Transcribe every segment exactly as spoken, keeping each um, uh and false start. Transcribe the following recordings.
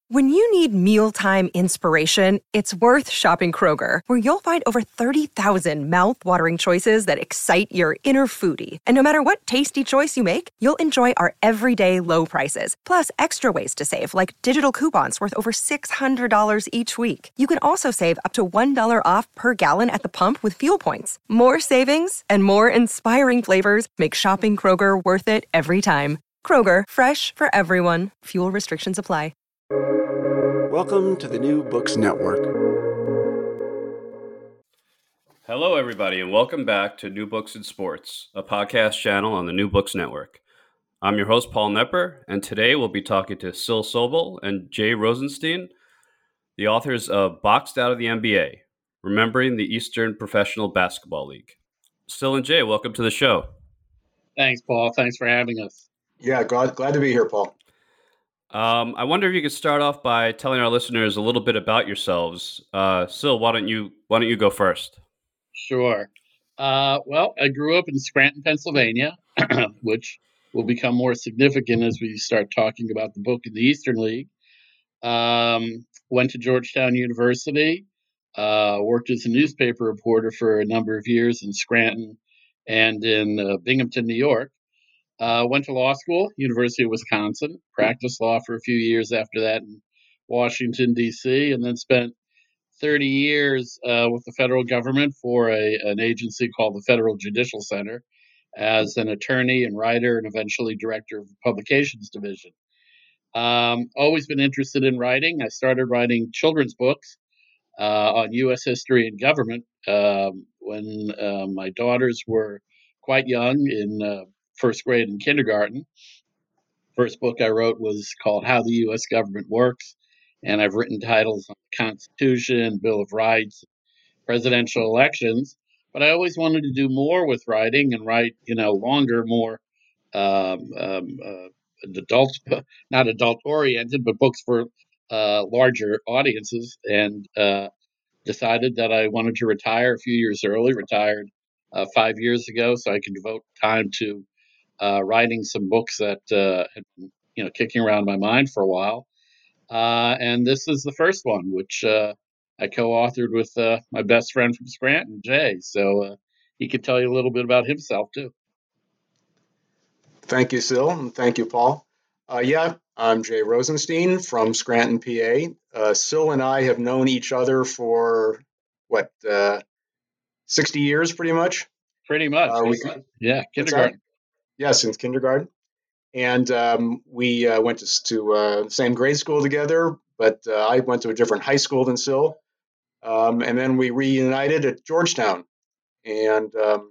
When you need mealtime inspiration, it's worth shopping Kroger, where you'll find over thirty thousand mouth-watering choices that excite your inner foodie. And no matter what tasty choice you make, you'll enjoy our everyday low prices, plus extra ways to save, like digital coupons worth over six hundred dollars each week. You can also save up to one dollar off per gallon at the pump with fuel points. More savings and more inspiring flavors make shopping Kroger worth it every time. Kroger, fresh for everyone. Fuel restrictions apply. Welcome to the New Books Network. Hello, everybody, and welcome back to New Books in Sports, a podcast channel on the New Books Network. I'm your host, Paul Knepper, and today we'll be talking to Syl Sobel and Jay Rosenstein, the authors of Boxed Out of the N B A, Remembering the Eastern Professional Basketball League. Syl and Jay, welcome to the show. Thanks, Paul. Thanks for having us. Yeah, glad, glad to be here, Paul. Um, I wonder if you could start off by telling our listeners a little bit about yourselves. Uh, Syl, why don't you why don't you go first? Sure. Uh, well, I grew up in Scranton, Pennsylvania, which will become more significant as we start talking about the book in the Eastern League. Um, went to Georgetown University, uh, worked as a newspaper reporter for a number of years in Scranton and in uh, Binghamton, New York. Uh, went to law school, University of Wisconsin, practiced law for a few years after that in Washington, D C, and then spent thirty years uh, with the federal government for a, an agency called the Federal Judicial Center as an attorney and writer and eventually director of the Publications Division. Um, always been interested in writing. I started writing children's books uh, on U S history and government um, when uh, my daughters were quite young in uh, first grade and kindergarten. First book I wrote was called How the U S Government Works, and I've written titles on the Constitution, Bill of Rights, presidential elections. But I always wanted to do more with writing and write, you know, longer, more um, um, uh, adult, not adult oriented, but books for uh, larger audiences. And uh, decided that I wanted to retire a few years early. Retired uh, five years ago, so I could devote time to Uh, writing some books that uh, had been, you know, kicking around my mind for a while. Uh, and this is the first one, which uh, I co-authored with uh, my best friend from Scranton, Jay. So uh, he could tell you a little bit about himself, too. Thank you, Syl, and thank you, Paul. Uh, yeah, I'm Jay Rosenstein from Scranton, P A. Uh, Syl and I have known each other for, what, uh, sixty years, pretty much? Pretty much. Uh, we, yeah, kindergarten. Yeah, since kindergarten. And um, we uh, went to, to uh, same grade school together, but uh, I went to a different high school than Syl. Um, and then we reunited at Georgetown. And um,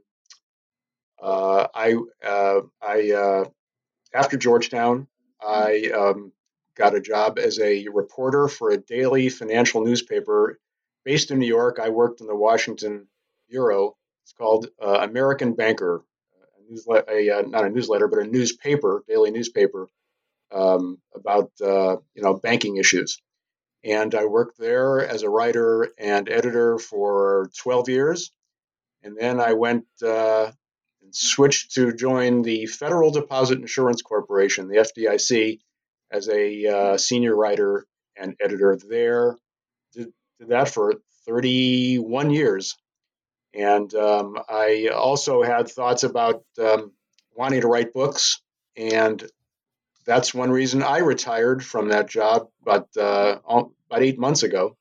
uh, I, uh, I uh, after Georgetown, I um, got a job as a reporter for a daily financial newspaper based in New York. I worked in the Washington bureau. It's called uh, American Banker. Newsletter, a, uh, not a newsletter, but a newspaper, daily newspaper um, about uh, you know banking issues. And I worked there as a writer and editor for twelve years, and then I went uh, and switched to join the Federal Deposit Insurance Corporation, the F D I C, as a uh, senior writer and editor there. Did, did that for thirty-one years. And um, I also had thoughts about um, wanting to write books, and that's one reason I retired from that job about uh, about eight months ago.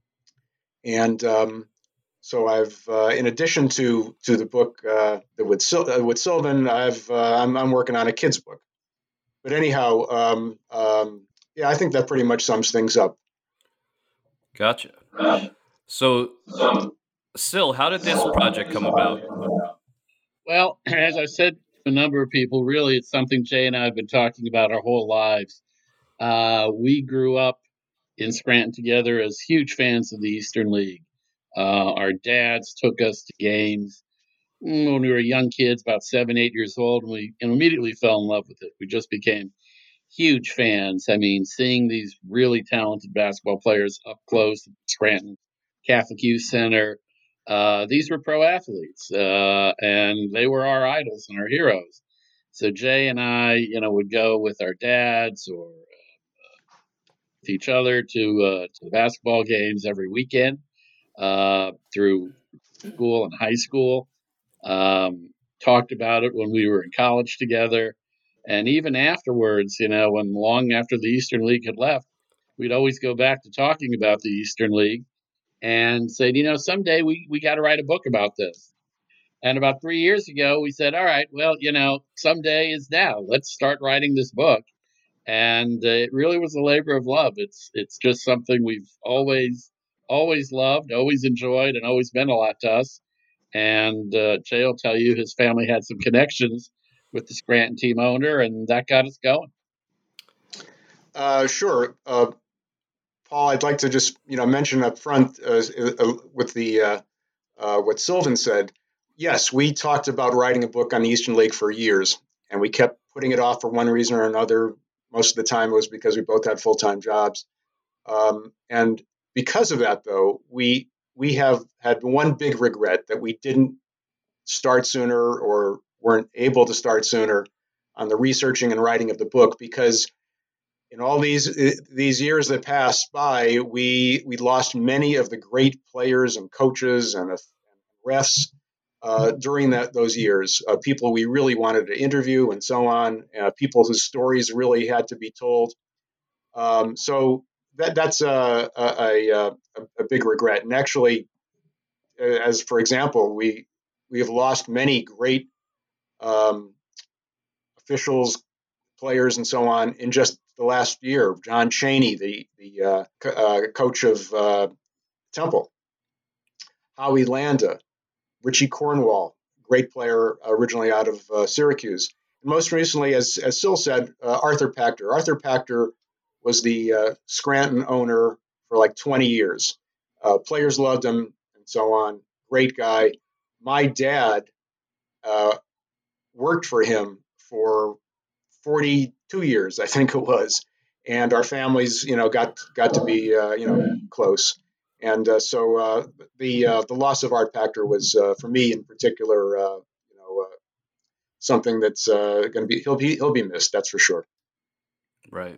And um, so I've, uh, in addition to to the book uh, with Sil- uh, with Sylvan, I've uh, I'm, I'm working on a kids book. But anyhow, um, um, yeah, I think that pretty much sums things up. Gotcha. So. Syl, how did this project come about? Well, as I said to a number of people, really it's something Jay and I have been talking about our whole lives. Uh, we grew up in Scranton together as huge fans of the Eastern League. Uh, our dads took us to games when we were young kids, about seven, eight years old, and we and immediately fell in love with it. We just became huge fans. I mean, seeing these really talented basketball players up close at Scranton Catholic Youth Center, uh, these were pro athletes, uh, and they were our idols and our heroes. So Jay and I, you know, would go with our dads or with each other to uh, to the basketball games every weekend uh, through school and high school. Um, talked about it when we were in college together. And even afterwards, you know, when long after the Eastern League had left, we'd always go back to talking about the Eastern League and said, you know, someday we, we got to write a book about this. And about three years ago, we said, all right, well, you know, someday is now. Let's start writing this book. And uh, it really was a labor of love. It's it's just something we've always, always loved, always enjoyed, and always meant a lot to us. And uh, Jay will tell you his family had some connections with the Scranton team owner, and that got us going. Uh, sure. Uh, Paul, I'd like to just you know mention up front uh, uh, with the uh, uh, what Sylvan said. Yes, we talked about writing a book on the Eastern League for years, and we kept putting it off for one reason or another. Most of the time it was because we both had full-time jobs. Um, and because of that, though, we we have had one big regret that we didn't start sooner or weren't able to start sooner on the researching and writing of the book, because in all these these years that passed by, we we lost many of the great players and coaches and, uh, refs uh, during that those years. Uh, people we really wanted to interview and so on. Uh, people whose stories really had to be told. Um, so that that's a a, a a big regret. And actually, as for example, we we have lost many great um, officials, players, and so on in just the last year. John Chaney, the the uh, co- uh, coach of uh, Temple, Howie Landa, Richie Cornwall, great player originally out of uh, Syracuse. And most recently, as as Sil said, uh, Arthur Pachter. Arthur Pachter was the uh, Scranton owner for like twenty years. Uh, players loved him and so on. Great guy. My dad uh, worked for him for forty-two years, I think it was, and our families, you know, got got to be, uh, you know, close. And uh, so uh, the uh, the loss of Art Pachter was, uh, for me in particular, uh, you know, uh, something that's uh, going to be he'll be he'll be missed. That's for sure. Right.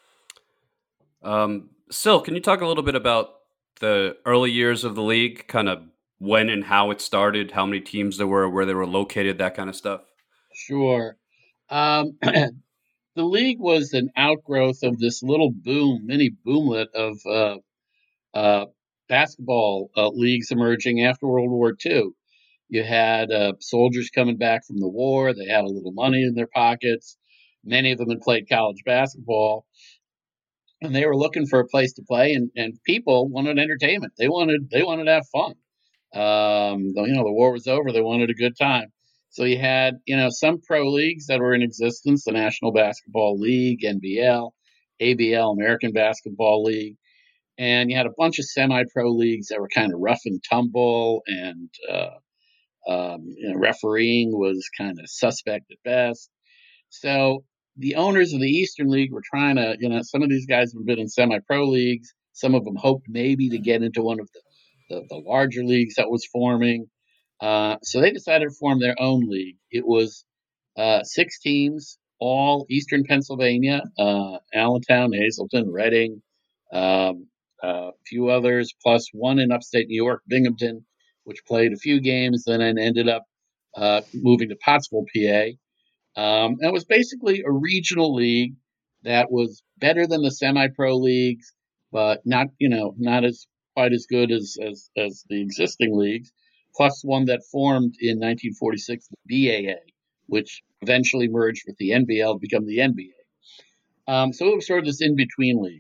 Um, Sil, can you talk a little bit about the early years of the league, kind of when and how it started, how many teams there were, where they were located, that kind of stuff? Sure. Um, the league was an outgrowth of this little boom, mini boomlet of uh, uh, basketball uh, leagues emerging after World War Two. You had uh, soldiers coming back from the war. They had a little money in their pockets. Many of them had played college basketball, and they were looking for a place to play. And, and people wanted entertainment. They wanted they wanted to have fun. Um, you know, the war was over. They wanted a good time. So you had, you know, some pro leagues that were in existence: the National Basketball League, N B L, A B L, American Basketball League. And you had a bunch of semi-pro leagues that were kind of rough and tumble, and uh, um, you know, refereeing was kind of suspect at best. So the owners of the Eastern League were trying to, you know, some of these guys have been in semi-pro leagues. Some of them hoped maybe to get into one of the, the, the larger leagues that was forming. Uh, so they decided to form their own league. It was uh, six teams, all Eastern Pennsylvania, uh, Allentown, Hazleton, Reading, um, a few others, plus one in upstate New York, Binghamton, which played a few games, then ended up uh, moving to Pottsville, P A. Um, and it was basically a regional league that was better than the semi-pro leagues, but not, you know, not as quite as good as as, as the existing leagues. Plus one that formed in nineteen forty-six, the B A A, which eventually merged with the N B L to become the N B A. Um, so it was sort of this in-between league,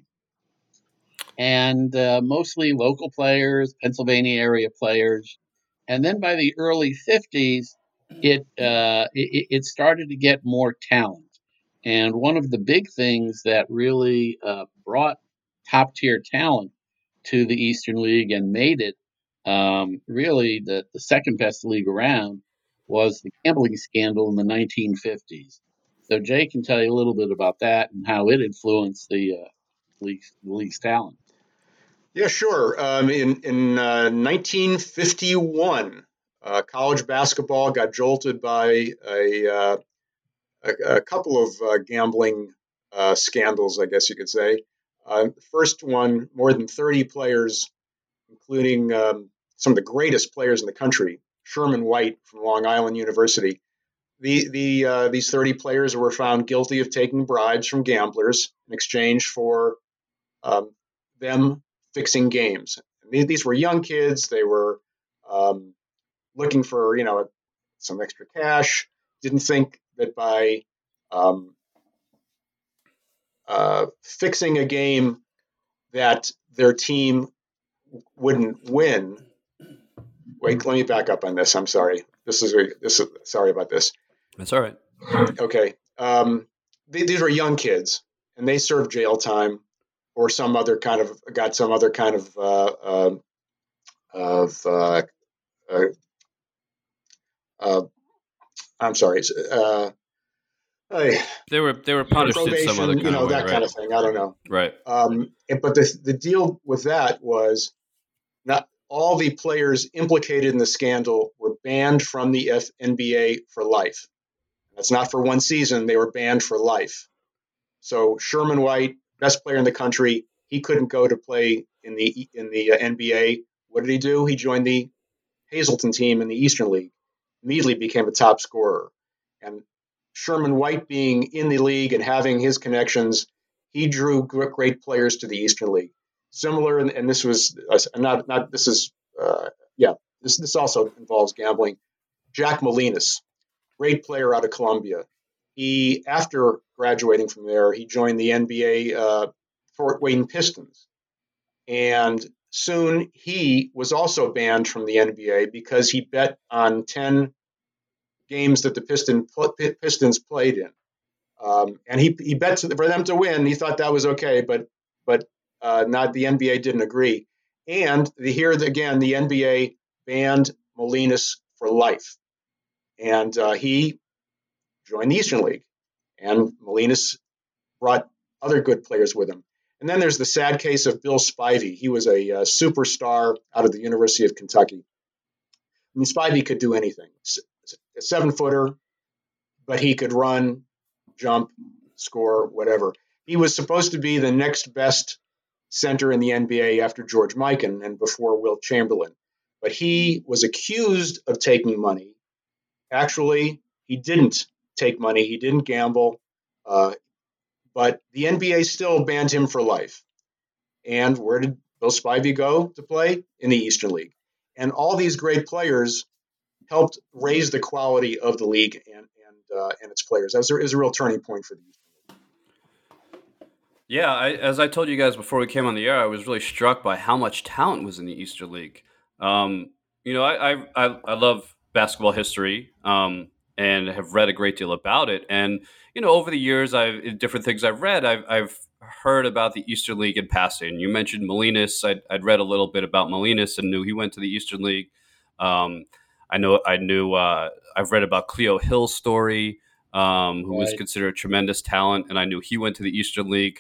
and uh, mostly local players, Pennsylvania area players. And then by the early fifties, it, uh, it it started to get more talent. And one of the big things that really uh, brought top tier talent to the Eastern League and made it um, really the, the second best league around was the gambling scandal in the nineteen fifties. So Jay can tell you a little bit about that and how it influenced the uh, league's, the league's talent. Yeah, sure. Um, in in uh, nineteen fifty-one, uh, college basketball got jolted by a uh, a, a couple of uh, gambling uh, scandals, I guess you could say. Uh, the first one, more than thirty players, including um, some of the greatest players in the country, Sherman White from Long Island University. The, the, uh, these thirty players were found guilty of taking bribes from gamblers in exchange for um, them fixing games. These, these were young kids. They were um, looking for, you know, some extra cash. Didn't think that by um, uh, fixing a game that their team wouldn't win. Wait, let me back up on this. I'm sorry. This is this is sorry about this. That's all right. Okay. Um, they, these were young kids, and they served jail time or some other kind of got some other kind of uh, uh, of uh, uh, uh, I'm sorry. Uh, I, They were they were punished in probation, some other kind you know, of way, that right? kind of thing. I don't know. Right. Um, but the the deal with that was not all the players implicated in the scandal were banned from the F- N B A for life. That's not for one season. They were banned for life. So Sherman White, best player in the country, he couldn't go to play in the in the uh, N B A. What did he do? He joined the Hazleton team in the Eastern League. Immediately became a top scorer. And Sherman White being in the league and having his connections, he drew great players to the Eastern League. Similar, and, and this was uh, not not this is uh, yeah this this also involves gambling. Jack Molinas, great player out of Columbia. He, after graduating from there, he joined the N B A uh, Fort Wayne Pistons, and soon he was also banned from the N B A because he bet on ten games that the Piston, Pistons played in. Um, and he, he bet for them to win. He thought that was okay, but but uh, not the N B A didn't agree. And the, here again, the N B A banned Molinas for life. And uh, he joined the Eastern League. And Molinas brought other good players with him. And then there's the sad case of Bill Spivey. He was a, a superstar out of the University of Kentucky. I mean, Spivey could do anything. A seven-footer, but he could run, jump, score, whatever. He was supposed to be the next best center in the N B A after George Mikan and before Wilt Chamberlain. But he was accused of taking money. Actually, he didn't take money. He didn't gamble. Uh, but the N B A still banned him for life. And where did Bill Spivey go to play? In the Eastern League. And all these great players helped raise the quality of the league and and, uh, and its players. That was a, was a real turning point for the Eastern League. Yeah, I, as I told you guys before we came on the air, I was really struck by how much talent was in the Eastern League. Um, you know, I, I I I love basketball history um, and have read a great deal about it. And you know, over the years, I've different things I've read, I've I've heard about the Eastern League in passing. You mentioned Molinas. I'd, I'd read a little bit about Molinas and knew he went to the Eastern League. Um, I know I knew uh, I've read about Cleo Hill's story, um, who right. was considered a tremendous talent, and I knew he went to the Eastern League.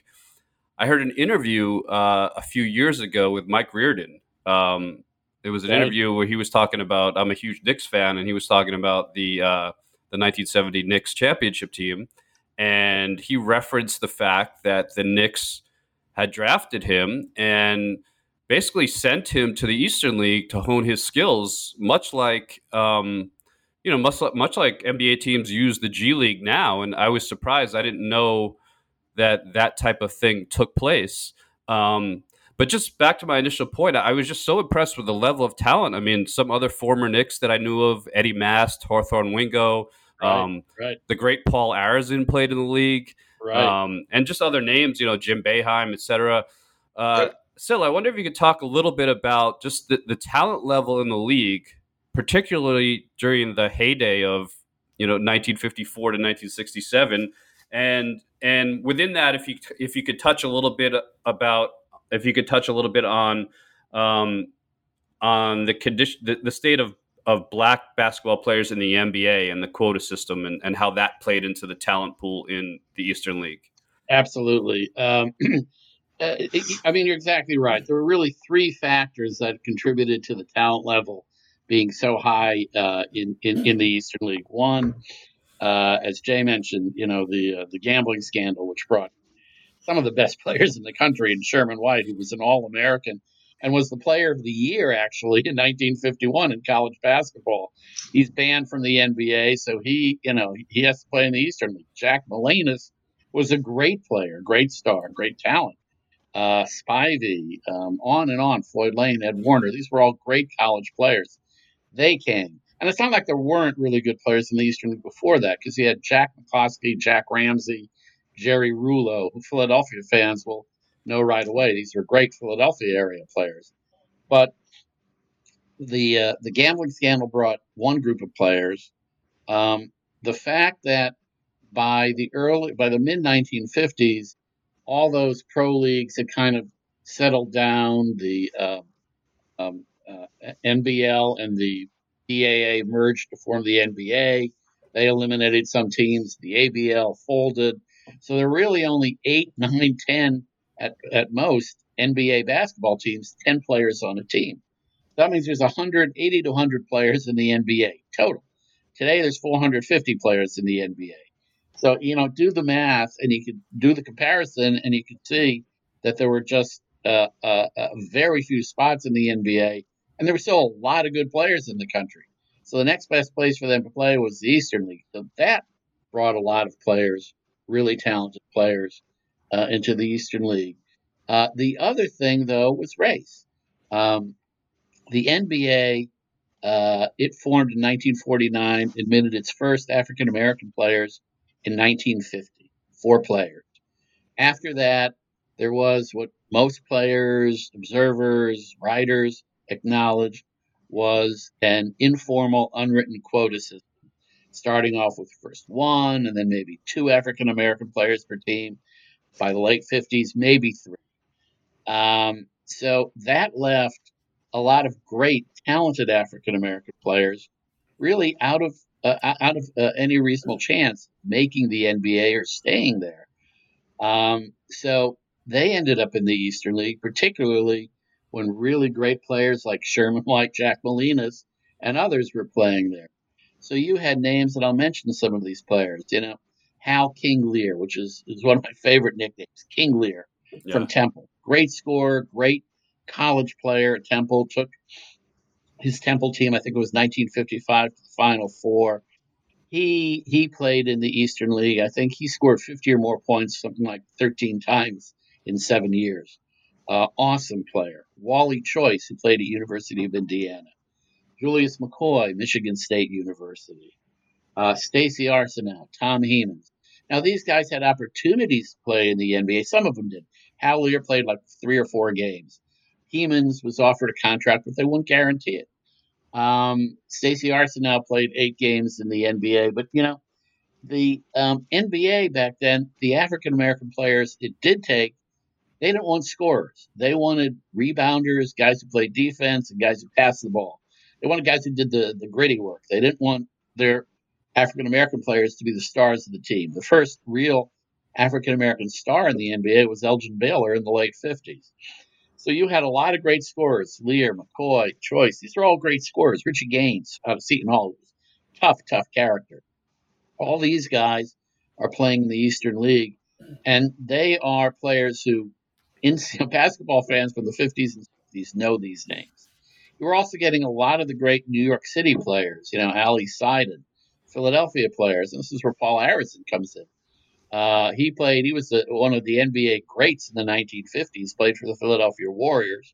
I heard an interview uh, a few years ago with Mike Riordan. Um, it was an right. interview where he was talking about, I'm a huge Knicks fan, and he was talking about the uh, the nineteen seventy Knicks championship team, and he referenced the fact that the Knicks had drafted him and basically sent him to the Eastern League to hone his skills, much like um, you know, much, much like N B A teams use the G League now. And I was surprised. I didn't know that that type of thing took place. Um, but just back to my initial point, I was just so impressed with the level of talent. I mean, some other former Knicks that I knew of, Eddie Mast, Hawthorne Wingo, right, um, right. the great Paul Arizin played in the league, right. um, and just other names, you know, Jim Boeheim, et cetera. Uh, Sil, I wonder if you could talk a little bit about just the, the talent level in the league, particularly during the heyday of, you know, nineteen fifty-four to nineteen sixty-seven. And and within that, if you if you could touch a little bit about if you could touch a little bit on um, on the condition, the, the state of, of black basketball players in the N B A and the quota system, and, and how that played into the talent pool in the Eastern League. Absolutely. Um, uh, it, I mean, you're exactly right. There were really three factors that contributed to the talent level being so high uh, in, in in the Eastern League. One, Uh, as Jay mentioned, you know, the uh, the gambling scandal, which brought some of the best players in the country, and Sherman White, who was an All-American and was the player of the year, actually, in nineteen fifty-one in college basketball. He's banned from the N B A, so he, you know, he has to play in the Eastern League. Jack Molinas was a great player, great star, great talent. Uh, Spivey, um, on and on, Floyd Lane, Ed Warner. These were all great college players. They came. And it's not like there weren't really good players in the Eastern League before that, because you had Jack McCloskey, Jack Ramsey, Jerry Rulo, who Philadelphia fans will know right away. These are great Philadelphia area players. But the uh, the gambling scandal brought one group of players. Um, the fact that by the early by the mid nineteen fifties, all those pro leagues had kind of settled down. The uh, um, uh, N B L and the P A A merged to form the N B A. They eliminated some teams. The A B L folded. So there were really only eight, nine, ten at, at most N B A basketball teams, ten players on a team. That means there's one hundred eighty to one hundred players in the N B A total. Today, there's four hundred fifty players in the N B A. So, you know, do the math and you could do the comparison and you could see that there were just uh, uh, uh, very few spots in the N B A, and there were still a lot of good players in the country. So the next best place for them to play was the Eastern League. So that brought a lot of players, really talented players, uh, into the Eastern League. Uh, the other thing, though, was race. Um, the N B A, uh, it formed in nineteen forty-nine, admitted its first African American players in nineteen fifty, four players. After that, there was what most players, observers, writers acknowledged was an informal, unwritten quota system, starting off with first one and then maybe two African American players per team. By the late fifties, maybe three. Um, so that left a lot of great, talented African American players really out of uh, out of uh, any reasonable chance making the N B A or staying there. Um, so they ended up in the Eastern League, particularly when really great players like Sherman White, Jack Molinas, and others were playing there. So you had names, and I'll mention some of these players. You know, Hal King Lear, which is, is one of my favorite nicknames, King Lear Yeah. from Temple. Great scorer, great college player at Temple. Took his Temple team, I think it was nineteen fifty-five, to the Final Four. He he played in the Eastern League. I think he scored fifty or more points, something like thirteen times in seven years. Uh, awesome player. Wally Choice, who played at University of Indiana. Julius McCoy, Michigan State University. Uh, Stacey Arsenault, Tom Hemans. Now, these guys had opportunities to play in the N B A. Some of them did. Hal Lear played like three or four games. Hemans was offered a contract, but they wouldn't guarantee it. Um, Stacey Arsenault played eight games in the N B A, but you know, the um, N B A back then, the African American players it did take, they didn't want scorers. They wanted rebounders, guys who played defense, and guys who passed the ball. They wanted guys who did the, the gritty work. They didn't want their African American players to be the stars of the team. The first real African American star in the N B A was Elgin Baylor in the late fifties. So you had a lot of great scorers, Lear, McCoy, Choice. These are all great scorers. Richie Gaines out of Seton Hall. Tough, tough character. All these guys are playing in the Eastern League, and they are players who, in basketball fans from the fifties and sixties, know these names. You were also getting a lot of the great New York City players, you know, Ali Seiden, Philadelphia players, and this is where Paul Harrison comes in. Uh, he played, he was the, one of the N B A greats in the nineteen fifties, played for the Philadelphia Warriors.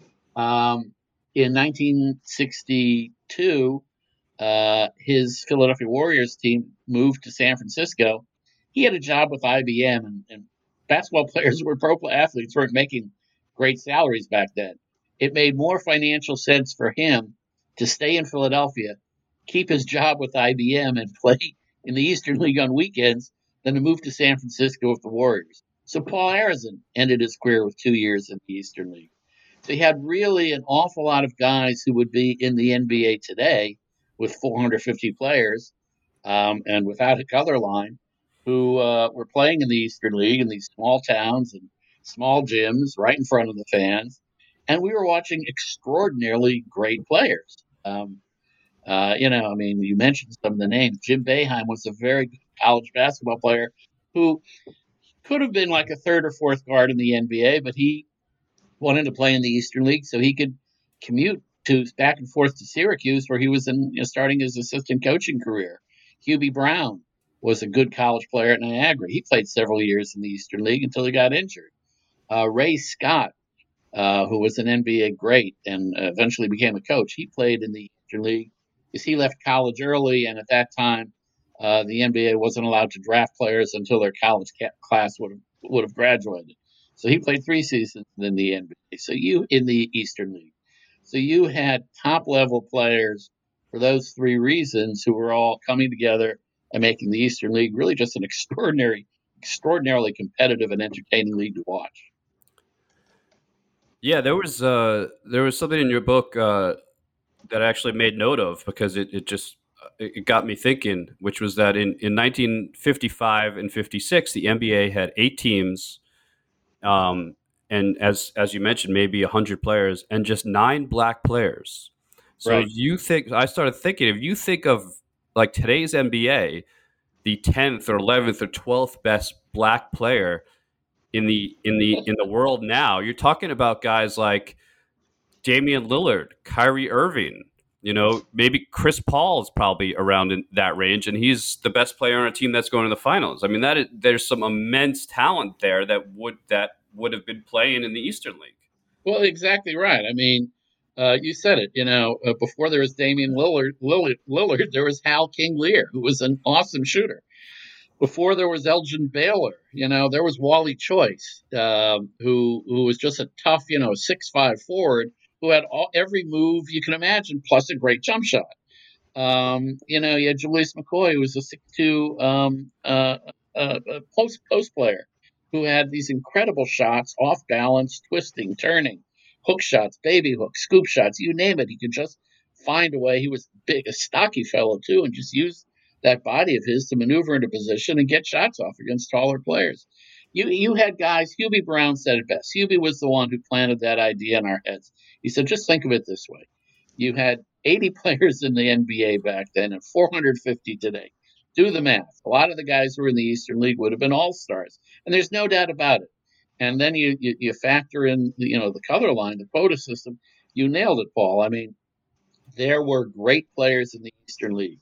Um, in nineteen sixty-two, uh, his Philadelphia Warriors team moved to San Francisco. He had a job with I B M, and, and basketball players who were pro athletes weren't making great salaries back then. It made more financial sense for him to stay in Philadelphia, keep his job with I B M, and play in the Eastern League on weekends than to move to San Francisco with the Warriors. So Paul Harrison ended his career with two years in the Eastern League. So he had really an awful lot of guys who would be in the N B A today with four hundred fifty players um, and without a color line who uh, were playing in the Eastern League in these small towns and small gyms right in front of the fans. And we were watching extraordinarily great players. Um, uh, you know, I mean, you mentioned some of the names. Jim Boeheim was a very good college basketball player who could have been like a third or fourth guard in the N B A, but he wanted to play in the Eastern League so he could commute to back and forth to Syracuse, where he was in, you know, starting his assistant coaching career. Hubie Brown was a good college player at Niagara. He played several years in the Eastern League until he got injured. Uh, Ray Scott, uh, who was an N B A great and uh, eventually became a coach, he played in the Eastern League because he left college early, and at that time, uh, the N B A wasn't allowed to draft players until their college ca- class would have would have graduated. So he played three seasons in the N B A. So you in the Eastern League. So you had top level players for those three reasons who were all coming together and making the Eastern League really just an extraordinary, extraordinarily competitive and entertaining league to watch. Yeah, there was uh, there was something in your book uh, that I actually made note of because it, it just it got me thinking, which was that in, in nineteen fifty-five and fifty-six, the N B A had eight teams, um, and as as you mentioned, maybe one hundred players, and just nine black players. So Right. if you think, I started thinking, if you think of like today's N B A, the tenth or eleventh or twelfth best black player in the in the in the world now, you're talking about guys like Damian Lillard, Kyrie Irving, you know, maybe Chris Paul is probably around in that range, and he's the best player on a team that's going to the finals. I mean, that is, there's some immense talent there that would that would have been playing in the Eastern League. Well, exactly right. I mean, uh, you said it. You know, uh, before there was Damian Lillard, Lillard, Lillard, there was Hal King Lear, who was an awesome shooter. Before there was Elgin Baylor, you know, there was Wally Choice, uh, who who was just a tough, you know, six five forward who had all, every move you can imagine, plus a great jump shot. Um, you know, you had Julius McCoy, who was a six two um, uh, uh, uh, post post player, who had these incredible shots, off balance, twisting, turning, hook shots, baby hooks, scoop shots, you name it. He could just find a way. He was big, a stocky fellow too, and just used that body of his to maneuver into position and get shots off against taller players. You you had guys. Hubie Brown said it best. Hubie was the one who planted that idea in our heads. He said, just think of it this way: you had eighty players in the N B A back then and four hundred fifty today. Do the math. A lot of the guys who were in the Eastern League would have been all-stars, and there's no doubt about it. And then you you, you factor in the, you know the color line, the quota system. You nailed it, Paul. I mean, there were great players in the Eastern League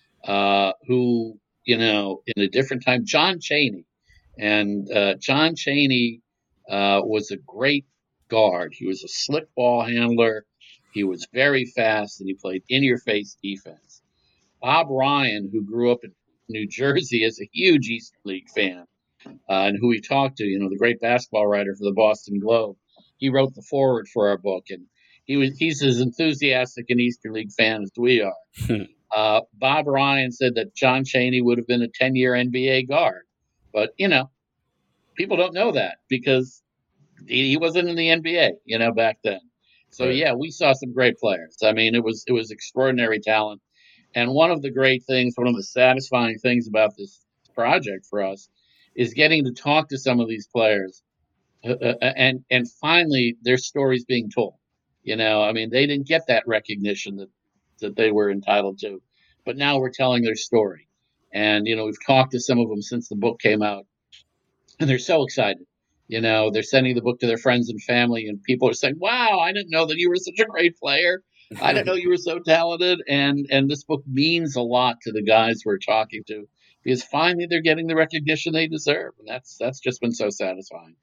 uh, who, you know, in a different time, John Chaney. And uh, John Chaney uh, was a great guard. He was a slick ball handler. He was very fast, and he played in-your-face defense. Bob Ryan, who grew up in New Jersey as a huge Eastern League fan, uh, and who we talked to, you know, the great basketball writer for the Boston Globe, he wrote the foreword for our book, and he was he's as enthusiastic an Eastern League fan as we are. Uh, Bob Ryan said that John Chaney would have been a ten-year N B A guard. But, you know, people don't know that because he, he wasn't in the N B A, you know, back then. So, Right. yeah, we saw some great players. I mean, it was it was extraordinary talent. And one of the great things, one of the satisfying things about this project for us is getting to talk to some of these players uh, uh, and, and finally their stories being told. You know, I mean, they didn't get that recognition that that they were entitled to. But now we're telling their story. And, you know, we've talked to some of them since the book came out, and they're so excited. You know, they're sending the book to their friends and family, and people are saying, wow, I didn't know that you were such a great player. I didn't know you were so talented. And, and this book means a lot to the guys we're talking to because finally they're getting the recognition they deserve. And that's, that's just been so satisfying.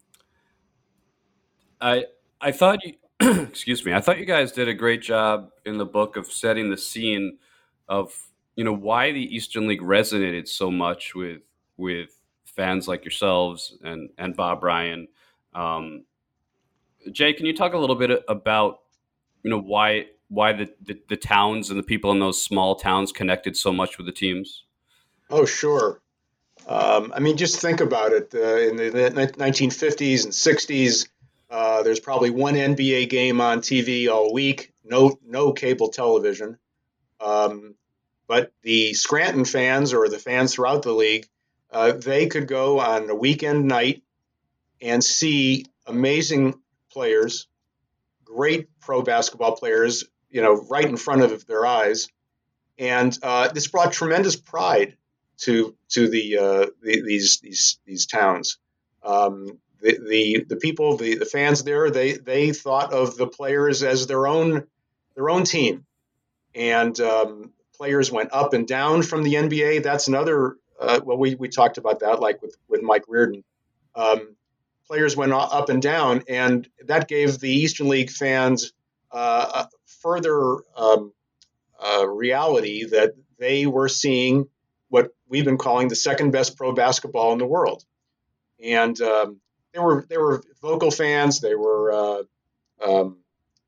I I thought you excuse me. I thought you guys did a great job in the book of setting the scene of, you know, why the Eastern League resonated so much with with fans like yourselves and and Bob Ryan. Um, Jay, can you talk a little bit about, you know, why why the, the the towns and the people in those small towns connected so much with the teams? Oh, sure. Um, I mean, just think about it. Uh, in the nineteen fifties and sixties, uh, there's probably one N B A game on T V all week. No, no cable television. Um, but the Scranton fans or the fans throughout the league, uh, they could go on a weekend night and see amazing players, great pro basketball players, you know, right in front of their eyes. And uh, this brought tremendous pride to to the, uh, the these these these towns. Um, the, the the people, the, the fans there, they they thought of the players as their own their own team, and um, players went up and down from the N B A. That's another. Uh, well, we we talked about that, like with with Mike Reardon. Um, players went up and down, and that gave the Eastern League fans uh, a further um, uh, reality that they were seeing what we've been calling the second best pro basketball in the world. And um, they were they were vocal fans. They were uh, um,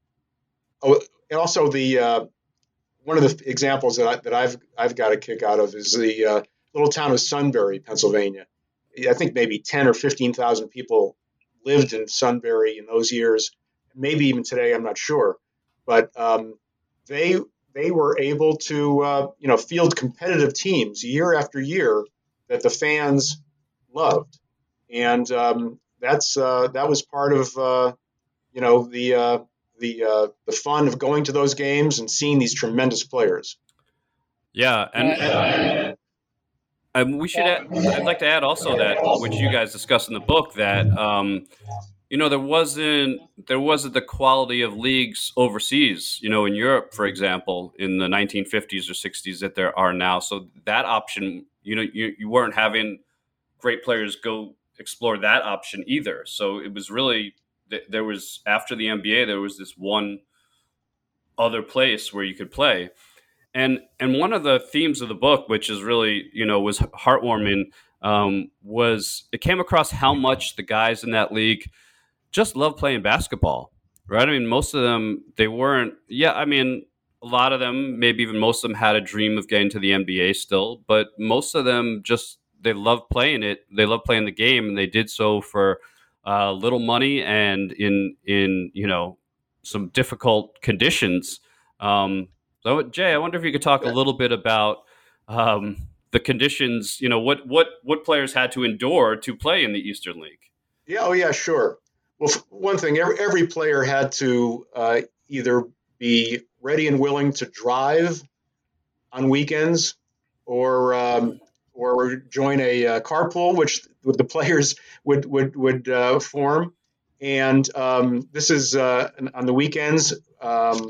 oh, and also the uh, one of the examples that I, that I've I've got a kick out of is the uh, little town of Sunbury, Pennsylvania. I think maybe ten or fifteen thousand people lived in Sunbury in those years. Maybe even today, I'm not sure. But um, they they were able to uh, you know field competitive teams year after year that the fans loved. And um, that's uh, that was part of uh, you know the uh, the uh, the fun of going to those games and seeing these tremendous players. Yeah, and, and, and we should. Add, I'd like to add also that, which you guys discuss in the book, that um, you know there wasn't there wasn't the quality of leagues overseas. You know, in Europe, for example, in the nineteen fifties or sixties that there are now. So that option, you know, you, you weren't having great players go explore that option either. So it was really, there was, after the N B A, there was this one other place where you could play. And and one of the themes of the book, which is really, you know, was heartwarming, um, was it came across how much the guys in that league just love playing basketball, right? I mean, most of them, they weren't, yeah, I mean, a lot of them, maybe even most of them had a dream of getting to the N B A still, but most of them just, they love playing it. They love playing the game, and they did so for uh, little money and in in you know some difficult conditions. Um, so, Jay, I wonder if you could talk a little bit about um, the conditions. You know, what what what players had to endure to play in the Eastern League. Yeah. Oh, yeah. Sure. Well, one thing, every, every player had to uh, either be ready and willing to drive on weekends, or um, or join a uh, carpool, which the players would would would uh, form. And um, this is uh, on the weekends, um,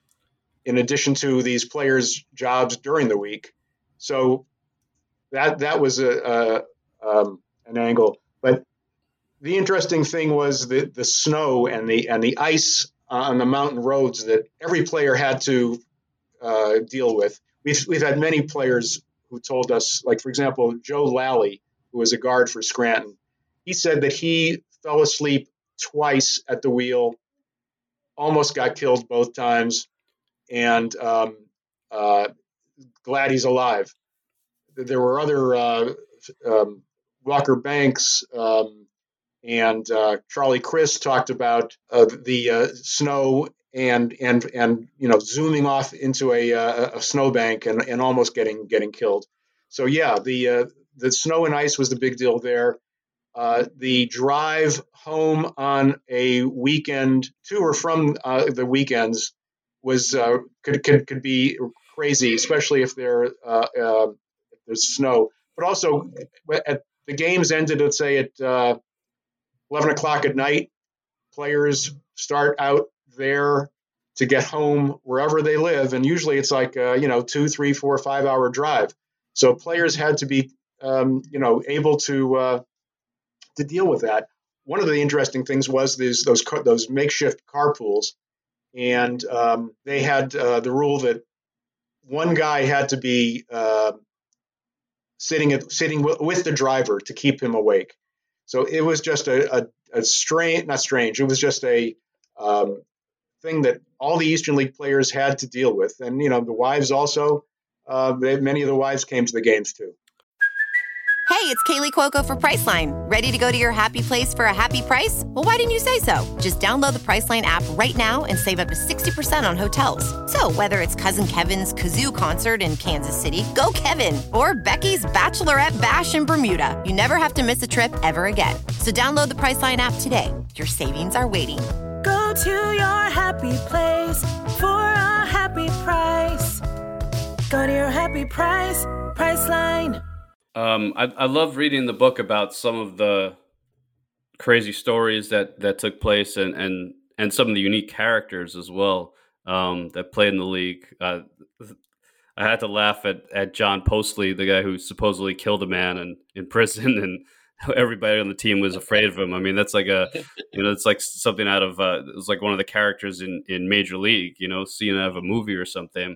in addition to these players' jobs during the week. So that that was a, a um, an angle. But the interesting thing was the the snow and the and the ice on the mountain roads that every player had to uh, deal with. We've we've had many players who told us, like, for example, Joe Lally, who was a guard for Scranton. He said that he fell asleep twice at the wheel, almost got killed both times, and um, uh, glad he's alive. There were other, uh, um, Walker Banks um, and uh, Charlie Crist talked about uh, the uh, snow and and and you know zooming off into a, uh, a snowbank and, and almost getting getting killed. So yeah, the uh, the snow and ice was the big deal there. Uh, the drive home on a weekend to or from uh, the weekends was uh, could, could could be crazy, especially if there uh, uh, if there's snow. But also, at the games ended, let's say at uh, eleven o'clock at night, players start out there to get home wherever they live, and usually it's like uh, you know two, three, four, five hour drive. So players had to be um, you know able to uh, to deal with that. One of the interesting things was these those those makeshift carpools, and um, they had uh, the rule that one guy had to be uh, sitting at, sitting w- with the driver to keep him awake. So it was just a, a, a strange, not strange. It was just a um, thing that all the Eastern League players had to deal with. And, you know, the wives also, uh, they, many of the wives came to the games too. Hey, it's Kaylee Cuoco for Priceline. Ready to go to your happy place for a happy price? Well, why didn't you say so? Just download the Priceline app right now and save up to sixty percent on hotels. So whether it's Cousin Kevin's Kazoo Concert in Kansas City, go Kevin, or Becky's Bachelorette Bash in Bermuda, you never have to miss a trip ever again. So download the Priceline app today. Your savings are waiting. Go to your happy place for a happy price. Go to your happy price, Priceline. Um, I, I love reading the book about some of the crazy stories that, that took place and, and, and some of the unique characters as well um, that played in the league. Uh, I had to laugh at, at John Postley, the guy who supposedly killed a man in, in prison, and everybody on the team was afraid of him. I mean, that's like a, you know, it's like something out of, uh, it was like one of the characters in, in Major League, you know, seen out of a movie or something.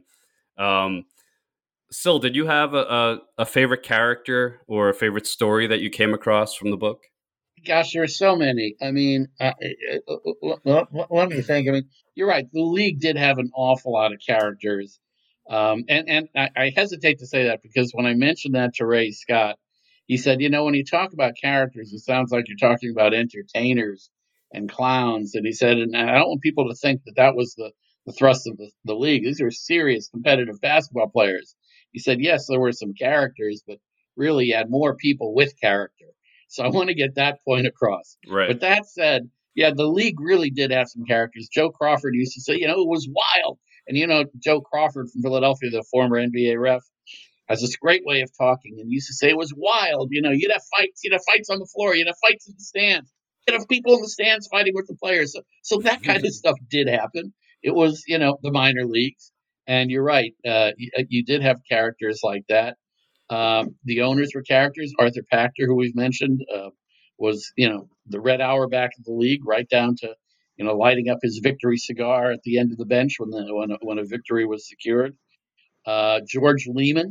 Um, Sil, did you have a, a, a favorite character or a favorite story that you came across from the book? Gosh, there are so many. I mean, uh, uh, uh, let me think. I mean, you're right. The league did have an awful lot of characters. Um, and and I, I hesitate to say that because when I mentioned that to Ray Scott, he said, you know, when you talk about characters, it sounds like you're talking about entertainers and clowns. And he said, and I don't want people to think that that was the, the thrust of the, the league. These are serious competitive basketball players. He said, yes, there were some characters, but really you had more people with character. So I want to get that point across. Right. But that said, yeah, the league really did have some characters. Joe Crawford used to say, you know, it was wild. And, you know, Joe Crawford from Philadelphia, the former N B A ref, has this great way of talking and used to say it was wild. You know, you'd have fights, you'd have fights on the floor, you'd have fights in the stands, you'd have people in the stands fighting with the players. So, so that kind of stuff did happen. It was, you know, the minor leagues. And you're right. Uh, you, you did have characters like that. Um, the owners were characters. Arthur Pachter, who we've mentioned, uh, was, you know, the Red Auerbach of the league, right down to, you know, lighting up his victory cigar at the end of the bench when the when a, when a victory was secured. Uh, George Lehman,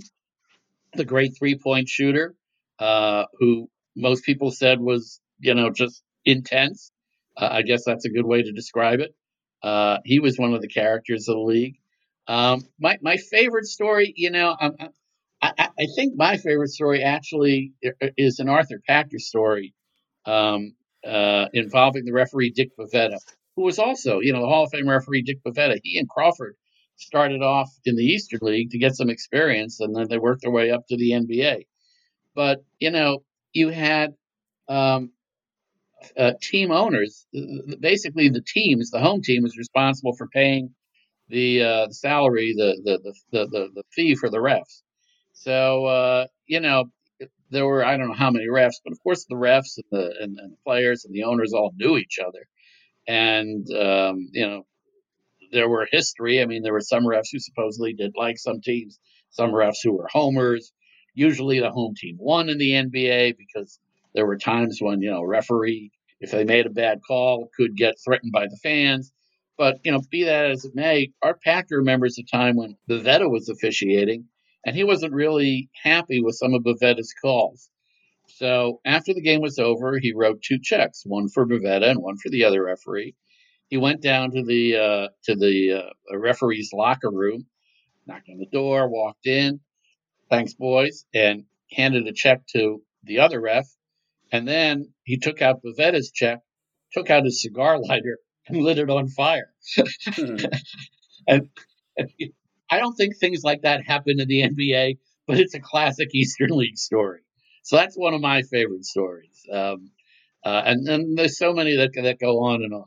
the great three-point shooter, uh, who most people said was, you know, just intense. Uh, I guess that's a good way to describe it. Uh, he was one of the characters of the league. Um, my my favorite story, you know, I'm, I, I think my favorite story actually is an Arthur Pachter story um, uh, involving the referee Dick Bavetta, who was also, you know, the Hall of Fame referee Dick Bavetta. He and Crawford started off in the Eastern League to get some experience, and then they worked their way up to the N B A. But, you know, you had um, uh, team owners. Basically, the teams, the home team, was responsible for paying the uh, salary, the the, the the the the fee for the refs. So uh, you know, there were I don't know how many refs, but of course the refs and the and, and the players and the owners all knew each other, and um, you know there were history. I mean, there were some refs who supposedly did like some teams, some refs who were homers. Usually, the home team won in the N B A because there were times when you know referee, if they made a bad call, could get threatened by the fans. But, you know, be that as it may, Art Pachter remembers a time when Bavetta was officiating, and he wasn't really happy with some of Bavetta's calls. So after the game was over, he wrote two checks, one for Bavetta and one for the other referee. He went down to the uh, to the uh, referee's locker room, knocked on the door, walked in, thanks, boys, and handed a check to the other ref. And then he took out Bavetta's check, took out his cigar lighter, and lit it on fire. and, and I don't think things like that happen in the N B A, but it's a classic Eastern League story. So that's one of my favorite stories. Um, uh, and then there's so many that that go on and on.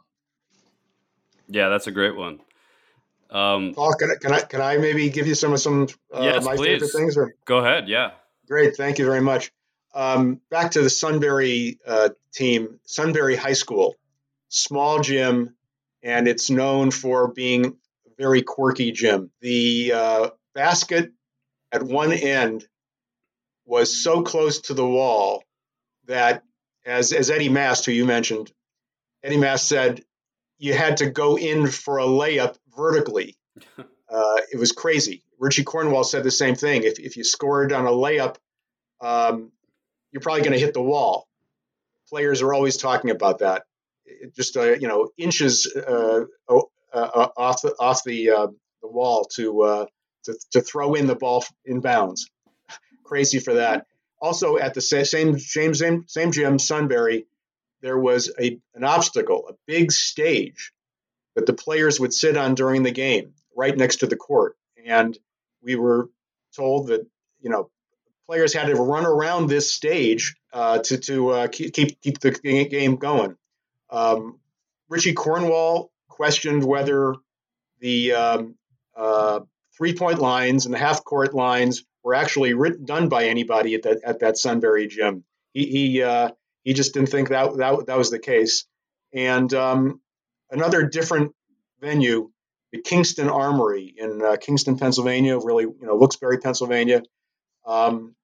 Yeah, that's a great one. Um, Paul, can I, can I can I maybe give you some of some uh, yes, my please. favorite things? Or? Go ahead. Yeah. Great, thank you very much. Um, back to the Sunbury uh, team, Sunbury High School, small gym, and it's known for being a very quirky gym. The uh, basket at one end was so close to the wall that, as, as Eddie Mast, who you mentioned, Eddie Mast said, you had to go in for a layup vertically. Uh, it was crazy. Richie Cornwall said the same thing. If, if you scored on a layup, um, you're probably going to hit the wall. Players are always talking about that. It just uh, you know inches uh, uh, off the off the uh, the wall to, uh, to to throw in the ball in bounds. Crazy for that. Also, at the same same same same gym, Sunbury, there was a an obstacle, a big stage that the players would sit on during the game, right next to the court, and we were told that you know. Players had to run around this stage uh, to to uh, keep keep the game going. Um, Richie Cornwall questioned whether the um, uh, three point lines and the half court lines were actually written, done by anybody at that at that Sunbury gym. He he uh, he just didn't think that that that was the case. And um, another different venue, the Kingston Armory in uh, Kingston, Pennsylvania, really, you know, Wilkes-Barre, Pennsylvania. Um,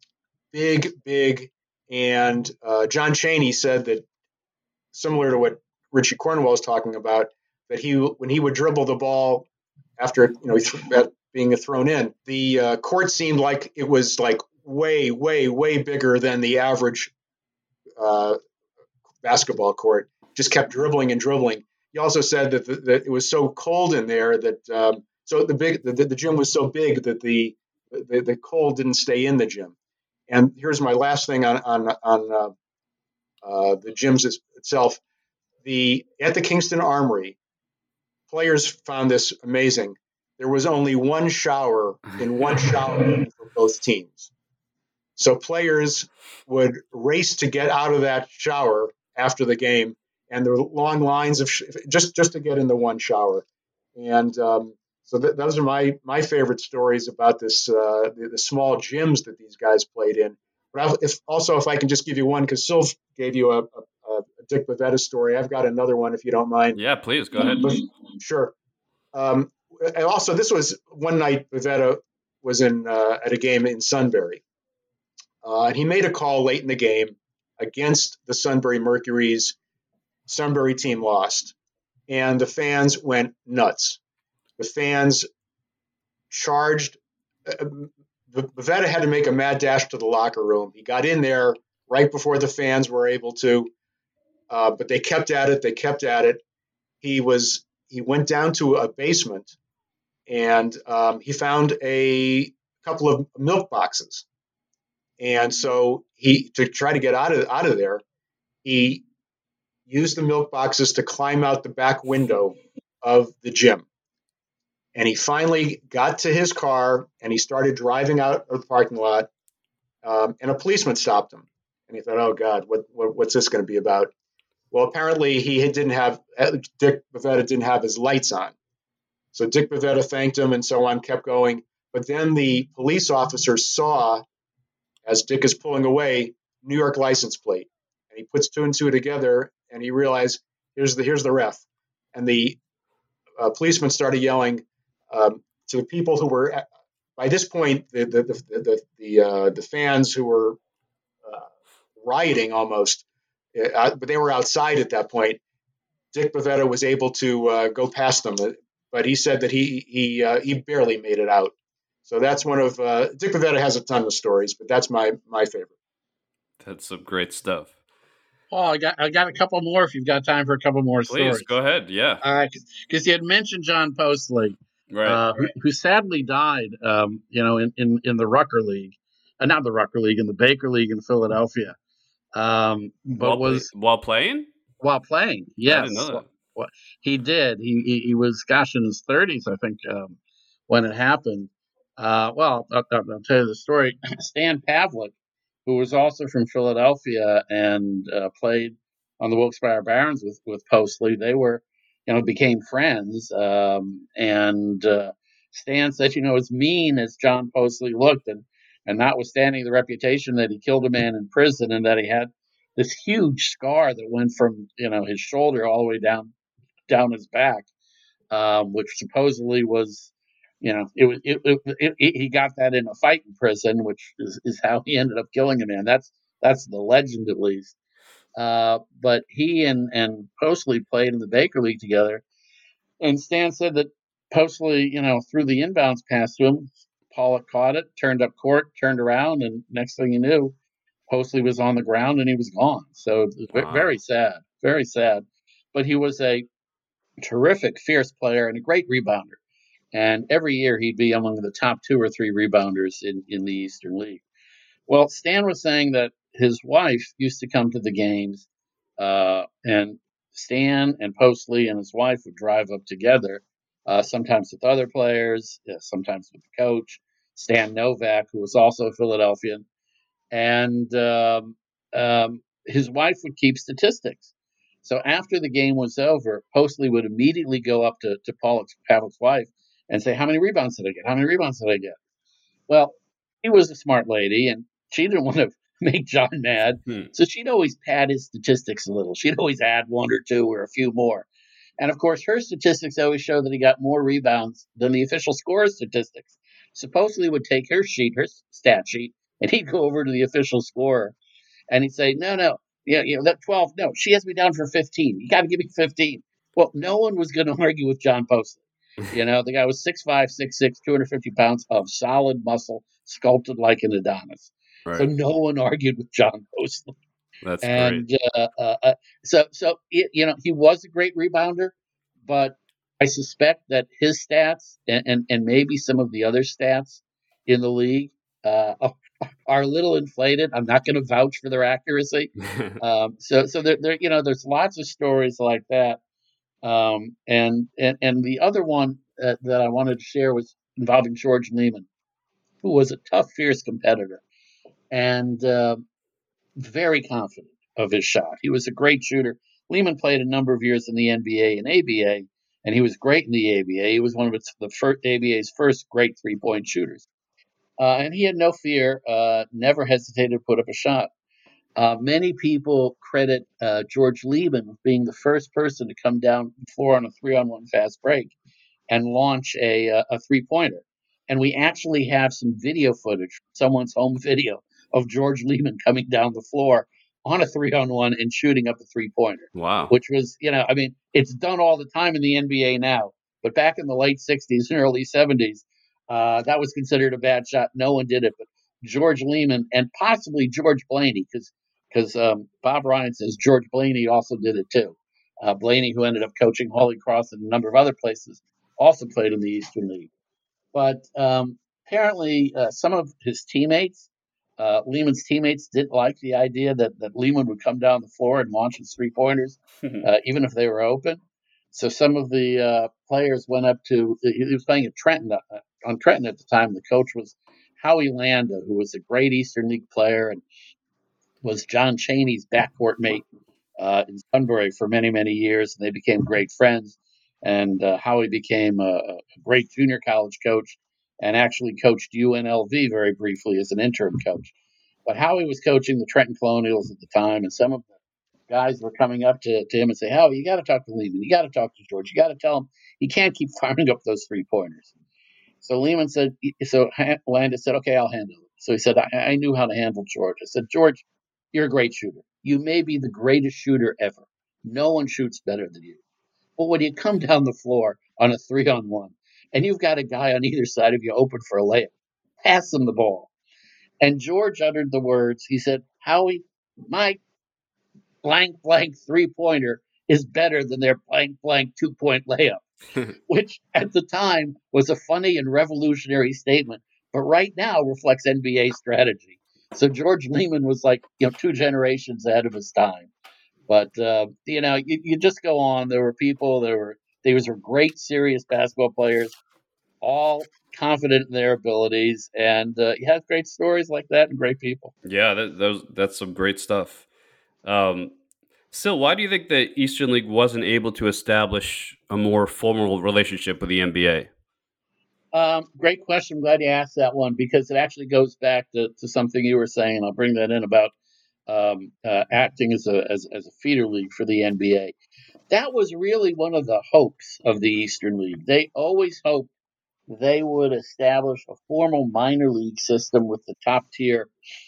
big, big, and uh, John Chaney said that, similar to what Richie Cornwell was talking about, that he when he would dribble the ball after you know th- being thrown in, the uh, court seemed like it was like way, way, way bigger than the average uh, basketball court. Just kept dribbling and dribbling. He also said that, the, that it was so cold in there that um, so the big the, the gym was so big that the, the the cold didn't stay in the gym. And here's my last thing on on on uh, uh, the gyms itself. The at the Kingston Armory, players found this amazing. There was only one shower in one shower for both teams. So players would race to get out of that shower after the game, and there were long lines of sh- just just to get in the one shower. And um, so th- those are my my favorite stories about this uh, the, the small gyms that these guys played in. But I'll, if also if I can just give you one, because Sylv gave you a, a, a Dick Bavetta story, I've got another one if you don't mind. Yeah, please go ahead. But, sure. Um, and also, this was one night Bavetta was in uh, at a game in Sunbury. Uh, and he made a call late in the game against the Sunbury Mercury's. Sunbury team lost, and the fans went nuts. The fans charged. Uh, Bavetta had to make a mad dash to the locker room. He got in there right before the fans were able to, uh, but they kept at it. They kept at it. He was. He went down to a basement, and um, he found a couple of milk boxes. And so he, to try to get out of out of there, he used the milk boxes to climb out the back window of the gym. And he finally got to his car and he started driving out of the parking lot. Um, and a policeman stopped him. And he thought, "Oh God, what, what what's this going to be about?" Well, apparently he didn't have Dick Bavetta didn't have his lights on. So Dick Bavetta thanked him and so on, kept going. But then the police officer saw, as Dick is pulling away, New York license plate. And he puts two and two together and he realized, here's the here's the ref. And the uh, policeman started yelling um, to the people who were, at, by this point, the the the the, the, uh, the fans who were uh, rioting almost, uh, but they were outside at that point. Dick Bavetta was able to uh, go past them, but he said that he he uh, he barely made it out. So that's one of uh, Dick Bavetta has a ton of stories, but that's my my favorite. That's some great stuff. Paul, I got I got a couple more if you've got time for a couple more Please, stories. go ahead. Yeah. Uh, because you had mentioned John Postley, Right. uh, who, who sadly died, um, you know, in, in, in the Rucker League, uh, not the Rucker League, in the Baker League in Philadelphia. Um, but while, was while playing? While playing, yes. I didn't know that. Well, he did. He, he he was, gosh, in his thirties, I think, um, when it happened. Uh, well, I'll, I'll tell you the story. Stan Pavlik, who was also from Philadelphia and uh, played on the Wilkes-Barre Barons with, with Postley, they were, you know, became friends. Um, and uh, Stan said, you know, as mean as John Postley looked, and, and notwithstanding the reputation that he killed a man in prison and that he had this huge scar that went from, you know, his shoulder all the way down down his back, um, which supposedly was, you know, it was it, it, it, it, he got that in a fight in prison, which is, is how he ended up killing a man. That's that's the legend, at least. Uh, but he and and Postley played in the Baker League together, and Stan said that Postley, you know, threw the inbounds pass to him. Pollock caught it, turned up court, turned around, and next thing you knew, Postley was on the ground and he was gone. So it was wow. very sad, very sad. But he was a terrific, fierce player and a great rebounder. And every year he'd be among the top two or three rebounders in, in the Eastern League. Well, Stan was saying that his wife used to come to the games, uh, and Stan and Postley and his wife would drive up together, uh, sometimes with other players, uh, sometimes with the coach, Stan Novak, who was also a Philadelphian. And um, um, his wife would keep statistics. So after the game was over, Postley would immediately go up to, to Pollock's, Pavlik's wife and say, how many rebounds did I get? How many rebounds did I get? Well, she was a smart lady, and she didn't want to make John mad. Hmm. So she'd always pad his statistics a little. She'd always add one or two or a few more. And of course, her statistics always show that he got more rebounds than the official scorer statistics. Supposedly would take her sheet, her stat sheet, and he'd go over to the official scorer and he'd say, no, no, yeah, you know, that twelve, no, she has me down for fifteen. You got to give me fifteen. Well, no one was going to argue with John Postley. You know, the guy was six five, six six, two hundred fifty pounds of solid muscle, sculpted like an Adonis. Right. So no one argued with John Postley. That's and great. uh, uh, uh, so, so it, you know, he was a great rebounder, but I suspect that his stats and, and, and maybe some of the other stats in the league uh, are a little inflated. I'm not going to vouch for their accuracy. um, so, so there, there, you know, there's lots of stories like that. Um, and, and and the other one uh, that I wanted to share was involving George Lehman, who was a tough, fierce competitor and uh, very confident of his shot. He was a great shooter. Lehman played a number of years in the N B A and A B A, and he was great in the A B A. He was one of its, the first, A B A's first great three-point shooters. Uh, and he had no fear, uh, never hesitated to put up a shot. Uh, many people credit uh, George Lehman with being the first person to come down the floor on a three-on-one fast break and launch a, a, a three-pointer. And we actually have some video footage, someone's home video, of George Lehman coming down the floor on a three-on-one and shooting up a three-pointer. Wow. Which was, you know, I mean, it's done all the time in the N B A now. But back in the late sixties and early seventies, uh, that was considered a bad shot. No one did it. But George Lehman and possibly George Blaney, because because um, Bob Ryan says George Blaney also did it too. Uh, Blaney, who ended up coaching Holy Cross and a number of other places, also played in the Eastern League. But um, apparently uh, some of his teammates, uh, Lehman's teammates, didn't like the idea that, that Lehman would come down the floor and launch his three-pointers, uh, even if they were open. So some of the uh, players went up to, he was playing at Trenton, uh, on Trenton at the time. The coach was Howie Landa, who was a great Eastern League player and was John Chaney's backcourt mate uh, in Sunbury for many, many years. And they became great friends. And uh, Howie became a, a great junior college coach and actually coached U N L V very briefly as an interim coach. But Howie was coaching the Trenton Colonials at the time, and some of the guys were coming up to, to him and say, Howie, you got to talk to Lehman. You got to talk to George. You got to tell him he can't keep firing up those three-pointers. So Lehman said, so Landis said, okay, I'll handle it. So he said, I, I knew how to handle George. I said, George, you're a great shooter. You may be the greatest shooter ever. No one shoots better than you. But when you come down the floor on a three-on-one and you've got a guy on either side of you open for a layup, pass him the ball. And George uttered the words. He said, Howie, my blank, blank three-pointer is better than their blank, blank two-point layup, which at the time was a funny and revolutionary statement, but right now reflects N B A strategy. So George Lehman was like, you know, two generations ahead of his time. But, uh, you know, you, you just go on. There were people, there were, these were great, serious basketball players, all confident in their abilities. And uh, you have great stories like that and great people. Yeah, that, those, that's some great stuff. Um, Still, why do you think the Eastern League wasn't able to establish a more formal relationship with the N B A? Um, great question. I'm glad you asked that one because it actually goes back to, to something you were saying. I'll bring that in about um, uh, acting as a as, as a feeder league for the N B A. That was really one of the hopes of the Eastern League. They always hoped they would establish a formal minor league system with the top tier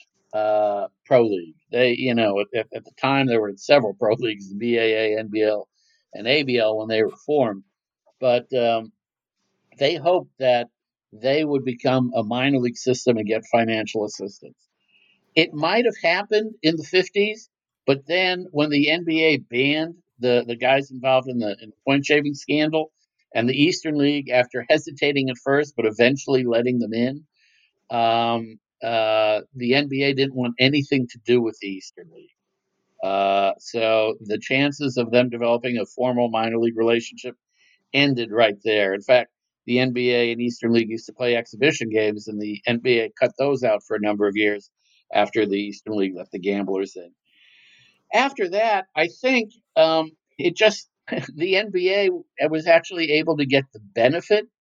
uh, pro league. They, you know, at, at the time there were several pro leagues, the B A A, N B L, and A B L when they were formed. But um, they hoped that they would become a minor league system and get financial assistance. It might have happened in the fifties, but then when the N B A banned the, the guys involved in the, in the point shaving scandal, and the Eastern League, after hesitating at first but eventually letting them in, um, uh, the N B A didn't want anything to do with the Eastern League. Uh, so the chances of them developing a formal minor league relationship ended right there. In fact, the N B A and Eastern League used to play exhibition games, and the N B A cut those out for a number of years after the Eastern League let the gamblers in. After that, I think um, it just the N B A was actually able to get the benefit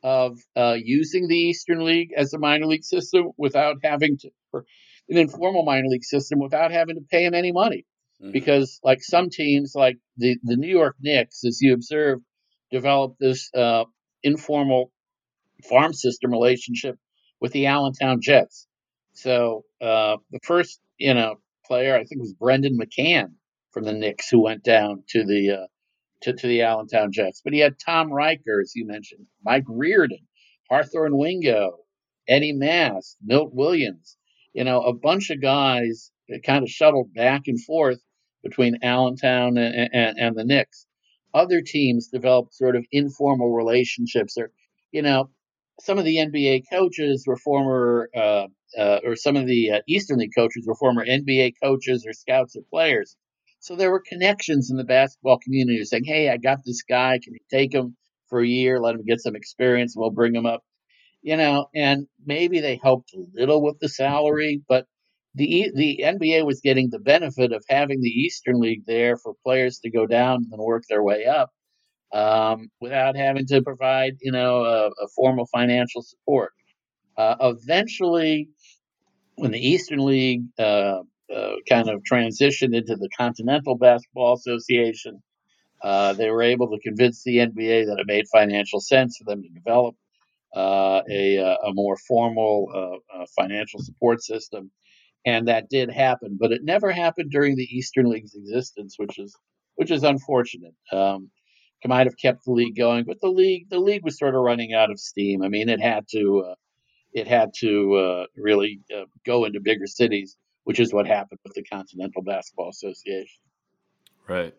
of uh, using the Eastern League as a minor league system without having to, or an informal minor league system without having to pay them any money. Mm-hmm. Because like some teams, like the, the New York Knicks, as you observed, developed this uh, informal farm system relationship with the Allentown Jets. So uh, the first, you know, player, I think, was Brendan McCann from the Knicks, who went down to the uh, to, to the Allentown Jets. But he had Tom Riker, as you mentioned, Mike Reardon, Hawthorne Wingo, Eddie Mast, Milt Williams. You know, a bunch of guys that kind of shuttled back and forth between Allentown and, and, and the Knicks. Other teams developed sort of informal relationships. Or, you know, some of the N B A coaches were former, uh, uh, or some of the uh, Eastern League coaches were former N B A coaches or scouts or players. So there were connections in the basketball community saying, hey, I got this guy. Can you take him for a year, let him get some experience, and we'll bring him up? You know, and maybe they helped a little with the salary, but the the N B A was getting the benefit of having the Eastern League there for players to go down and work their way up um, without having to provide, you know, a, a formal financial support. Uh, eventually, when the Eastern League uh, uh, kind of transitioned into the Continental Basketball Association, uh, they were able to convince the N B A that it made financial sense for them to develop uh, a, a more formal uh, uh, financial support system. And that did happen, but it never happened during the Eastern League's existence, which is which is unfortunate. Um, it might have kept the league going, but the league the league was sort of running out of steam. I mean, it had to uh, it had to uh, really uh, go into bigger cities, which is what happened with the Continental Basketball Association. Right.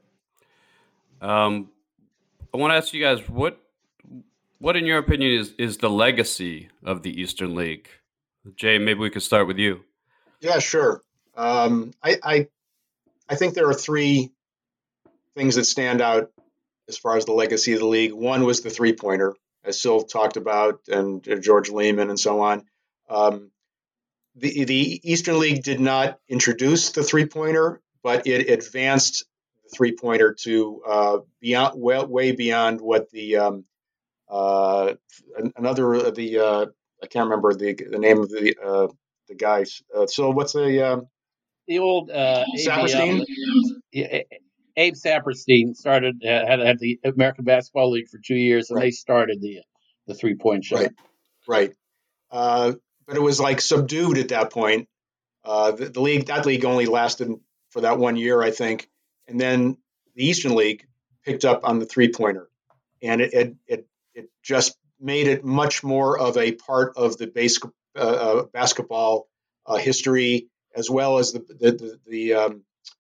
Um, I want to ask you guys what what, in your opinion, is is the legacy of the Eastern League? Jay, maybe we could start with you. Yeah, sure. Um, I, I I think there are three things that stand out as far as the legacy of the league. One was the three-pointer, as Sil talked about, and uh, George Lehman and so on. Um, the the Eastern League did not introduce the three-pointer, but it advanced the three-pointer to uh, beyond well, way beyond what the um, uh, another of the uh, I can't remember the the name of the uh, the guys. Uh, so what's the um, the old uh, Saperstein? Yeah, Abe Saperstein started uh, had had the American Basketball League for two years, and right. they started the the three point shot. Right, right. Uh, but it was like subdued at that point. Uh, the, the league that league only lasted for that one year, I think, and then the Eastern League picked up on the three pointer, and it it it, it just made it much more of a part of the base uh, uh, basketball uh, history, as well as the the the, the um,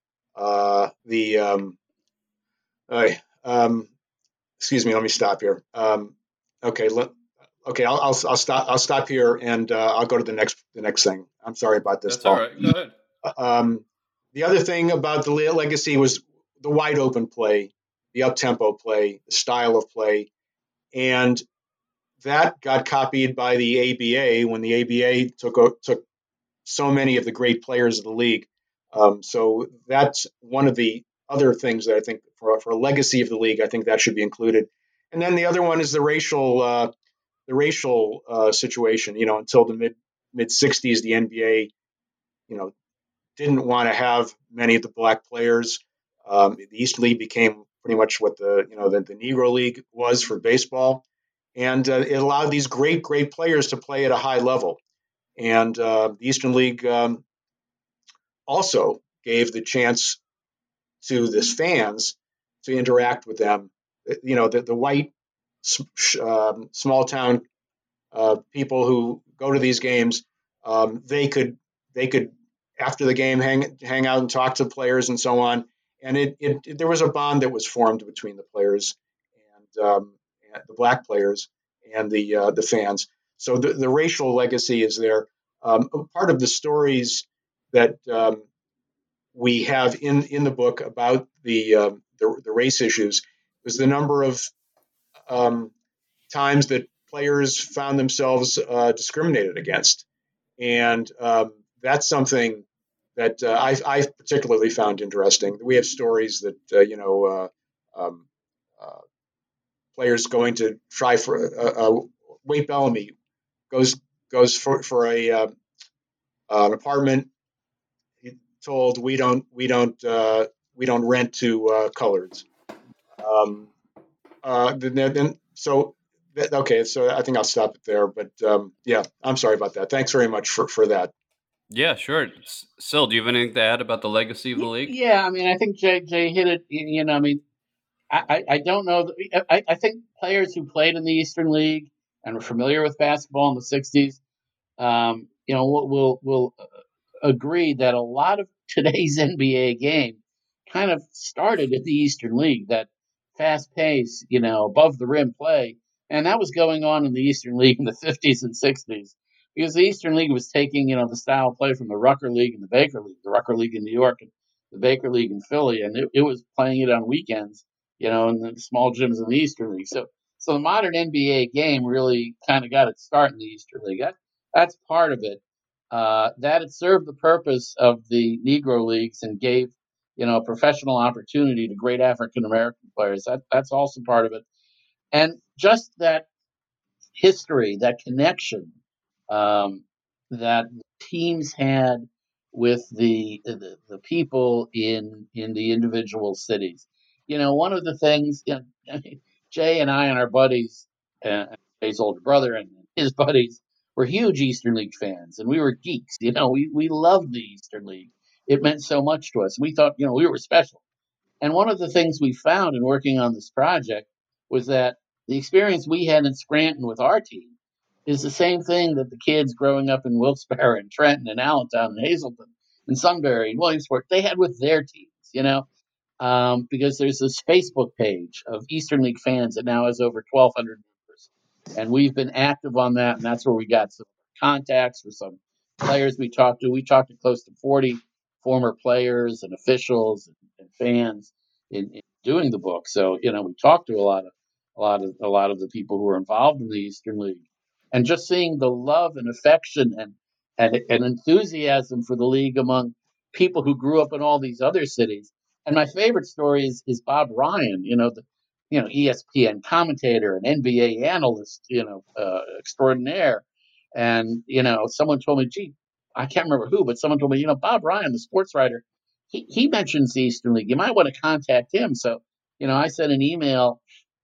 uh, the um, uh, um, excuse me. Let me stop here. Um, okay, let, okay. I'll, I'll I'll stop. I'll stop here, and uh, I'll go to the next the next thing. I'm sorry about this. That's Paul. All right. Go ahead. Um, the other thing about the legacy was the wide open play, the up tempo play, the style of play, and that got copied by the A B A when the A B A took took so many of the great players of the league. Um, so that's one of the other things that I think for, for a legacy of the league, I think that should be included. And then the other one is the racial uh, the racial uh, situation. You know, until the mid mid sixties, the N B A, you know, didn't want to have many of the black players. Um, the East League became pretty much what the you know the, the Negro League was for baseball, and uh, it allowed these great great players to play at a high level. And uh, the Eastern League um, also gave the chance to the fans to interact with them. You know, the, the white um, small town uh, people who go to these games, um, they could they could after the game hang hang out and talk to players and so on. And it, it, it there was a bond that was formed between the players and, um, and the black players and the uh, the fans. So the, the racial legacy is there. Um, part of the stories that um, we have in, in the book about the, uh, the the race issues was the number of um, times that players found themselves uh, discriminated against, and um, that's something that uh, I, I particularly found interesting. We have stories that uh, you know uh, um, uh, players going to try for uh, uh, Wade Bellamy goes goes for for a uh, uh, an apartment. He told we don't we don't uh, we don't rent to uh, coloreds. Um, uh, then, then so that, okay, so I think I'll stop it there. But um, yeah, I'm sorry about that. Thanks very much for for that. Yeah, sure. S- Sil, do you have anything to add about the legacy of the league? Yeah, I mean, I think Jay Jay hit it. You know, I mean, I, I, I don't know. I, I think players who played in the Eastern League and were familiar with basketball in the sixties, um, you know, will will will agree that a lot of today's N B A game kind of started in the Eastern League. That fast pace, you know, above the rim play, and that was going on in the Eastern League in the fifties and sixties. Because the Eastern League was taking, you know, the style of play from the Rucker League and the Baker League, the Rucker League in New York and the Baker League in Philly, and it, it was playing it on weekends, you know, in the small gyms in the Eastern League. So, so the modern N B A game really kind of got its start in the Eastern League. That, that's part of it. Uh, that it served the purpose of the Negro leagues and gave, you know, a professional opportunity to great African American players. That that's also part of it, and just that history, that connection um, that teams had with the, the the people in in the individual cities. You know, one of the things, you know, Jay and I and our buddies, uh, Jay's older brother and his buddies, were huge Eastern League fans, and we were geeks. You know, we we loved the Eastern League. It meant so much to us. We thought, you know, we were special. And one of the things we found in working on this project was that the experience we had in Scranton with our team is the same thing that the kids growing up in Wilkes-Barre and Trenton and Allentown and Hazleton and Sunbury and Williamsport, they had with their teams, you know, um, because there's this Facebook page of Eastern League fans that now has over twelve hundred members. And we've been active on that, and that's where we got some contacts for some players we talked to. We talked to close to forty former players and officials and, and fans in, in doing the book. So, you know, we talked to a lot of a lot of a lot of the people who were involved in the Eastern League. And just seeing the love and affection and, and and enthusiasm for the league among people who grew up in all these other cities. And my favorite story is, is Bob Ryan, you know, the you know E S P N commentator and N B A analyst, you know, uh, extraordinaire. And you know, someone told me, gee, I can't remember who, but someone told me, you know, Bob Ryan, the sports writer, he he mentions the Eastern League. You might want to contact him. So, you know, I sent an email.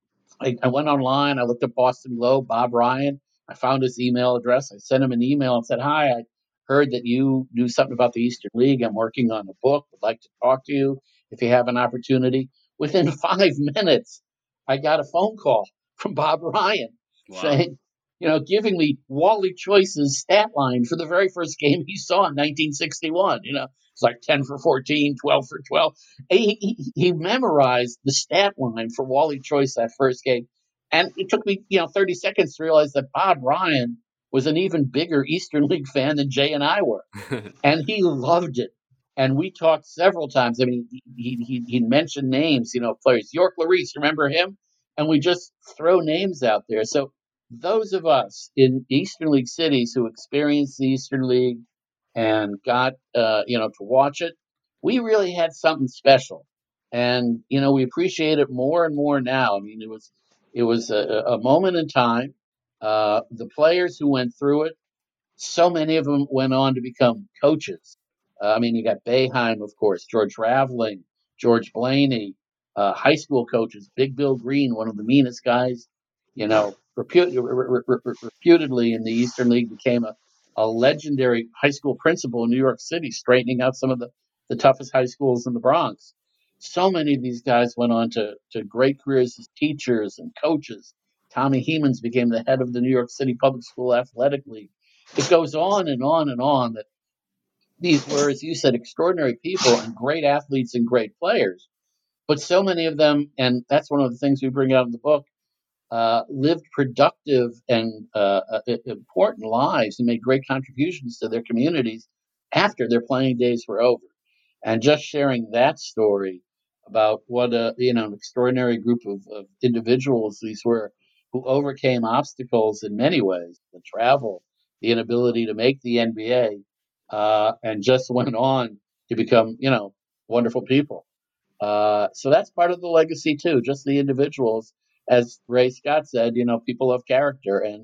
I, I went online. I looked at Boston Globe, Bob Ryan. I found his email address. I sent him an email and said, hi, I heard that you knew something about the Eastern League. I'm working on a book. Would like to talk to you if you have an opportunity. Within five minutes, I got a phone call from Bob Ryan Wow. saying, you know, giving me Wally Choice's stat line for the very first game he saw in nineteen sixty-one. You know, it's like ten for fourteen, twelve for twelve. He, he, he memorized the stat line for Wally Choice that first game. And it took me, you know, thirty seconds to realize that Bob Ryan was an even bigger Eastern League fan than Jay and I were. And he loved it. And we talked several times. I mean, he, he, he mentioned names, you know, players. York Larice, remember him? And we just throw names out there. So those of us in Eastern League cities who experienced the Eastern League and got, uh, you know, to watch it, we really had something special. And, you know, we appreciate it more and more now. I mean, it was it was a, a moment in time. Uh, the players who went through it, so many of them went on to become coaches. Uh, I mean, you got Boeheim, of course, George Raveling, George Blaney, uh, high school coaches, Big Bill Green, one of the meanest guys, you know, repu- re- re- re- reputedly in the Eastern League, became a, a legendary high school principal in New York City, straightening out some of the, the toughest high schools in the Bronx. So many of these guys went on to, to great careers as teachers and coaches. Tommy Hemans became the head of the New York City Public School Athletic League. It goes on and on and on that these were, as you said, extraordinary people and great athletes and great players. But so many of them, and that's one of the things we bring out in the book, uh, lived productive and uh, uh, important lives and made great contributions to their communities after their playing days were over. And just sharing that story about what a you know an extraordinary group of, of individuals these were, who overcame obstacles in many ways, the travel, the inability to make the N B A, uh, and just went on to become you know wonderful people. Uh, so that's part of the legacy too, just the individuals. As Ray Scott said, you know, people of character, and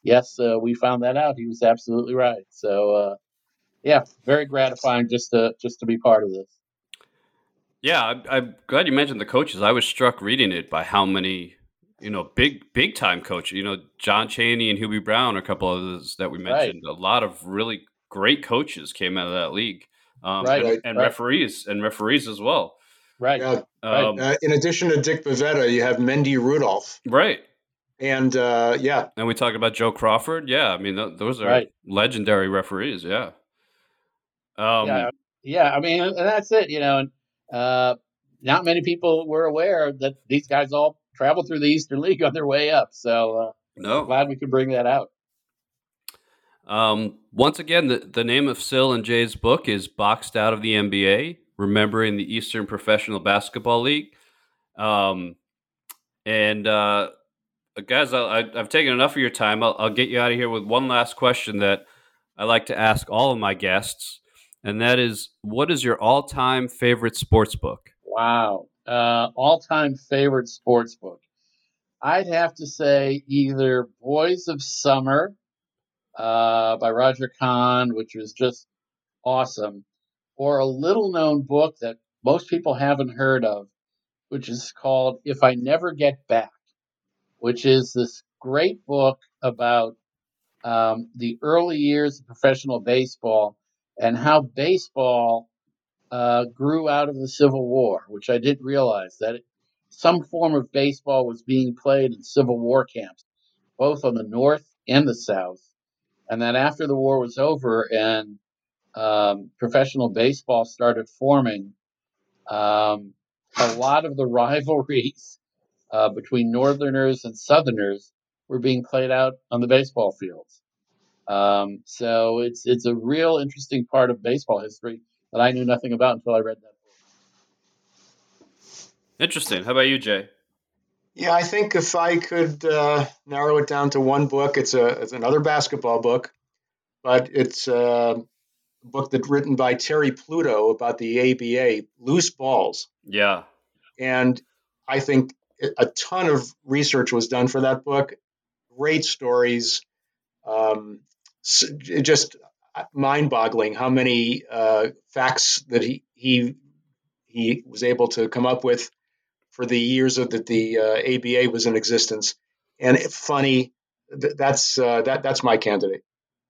yes, uh, we found that out. He was absolutely right. So, uh, yeah, very gratifying just to just to be part of this. Yeah, I'm, I'm glad you mentioned the coaches. I was struck reading it by how many, you know, big big time coaches. You know, John Chaney and Hubie Brown, a couple of others that we mentioned. Right. A lot of really great coaches came out of that league, um, right, and, right, and right. referees and referees as well. Right. Yeah. Um, uh, in addition to Dick Bavetta, you have Mendy Rudolph. Right. And uh, yeah. And we talk about Joe Crawford. Yeah, I mean th- those are right. legendary referees. Yeah. Um, yeah. Yeah. I mean, and that's it. You know, and uh, not many people were aware that these guys all traveled through the Eastern League on their way up. So uh, no, glad we could bring that out. Um, once again, the, the name of Sil and Jay's book is Boxed Out of the N B A, Remembering the Eastern Professional Basketball League. Um, and uh, guys, I, I've taken enough of your time. I'll, I'll get you out of here with one last question that I like to ask all of my guests. And that is, what is your all-time favorite sports book? Wow. Uh, all-time favorite sports book. I'd have to say either Boys of Summer uh, by Roger Kahn, which was just awesome, or a little-known book that most people haven't heard of, which is called If I Never Get Back, which is this great book about um, the early years of professional baseball and how baseball uh, grew out of the Civil War, which I didn't realize that it, some form of baseball was being played in Civil War camps, both on the North and the South. And that after the war was over and um, professional baseball started forming, um, a lot of the rivalries uh, between Northerners and Southerners were being played out on the baseball fields. Um, so it's it's a real interesting part of baseball history that I knew nothing about until I read that book. Interesting. How about you, Jay? Yeah, I think if I could uh, narrow it down to one book, it's a it's another basketball book, but it's a book that's written by Terry Pluto about the A B A, Loose Balls. Yeah. And I think a ton of research was done for that book. Great stories. Um, just mind-boggling how many uh, facts that he he he was able to come up with for the years of that the uh, A B A was in existence. And if funny, th- that's uh, that that's my candidate.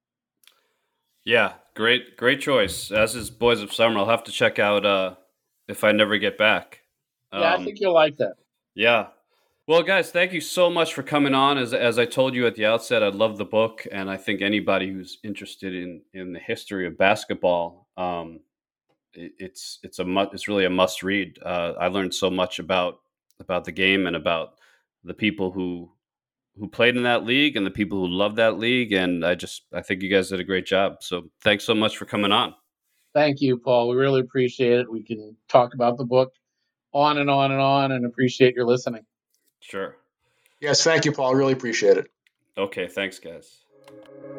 Yeah, great great choice. As is Boys of Summer. I'll have to check out uh, If I Never Get Back. Um, yeah, I think you'll like that. Yeah. Well, guys, thank you so much for coming on. As as I told you at the outset, I love the book, and I think anybody who's interested in, in the history of basketball, um, it, it's it's a mu- it's really a must read. Uh, I learned so much about about the game and about the people who who played in that league and the people who love that league, and I just I think you guys did a great job. So thanks so much for coming on. Thank you, Paul. We really appreciate it. We can talk about the book on and on and on, and appreciate your listening. Sure. Yes, thank you, Paul. Really appreciate it. Okay, thanks, guys.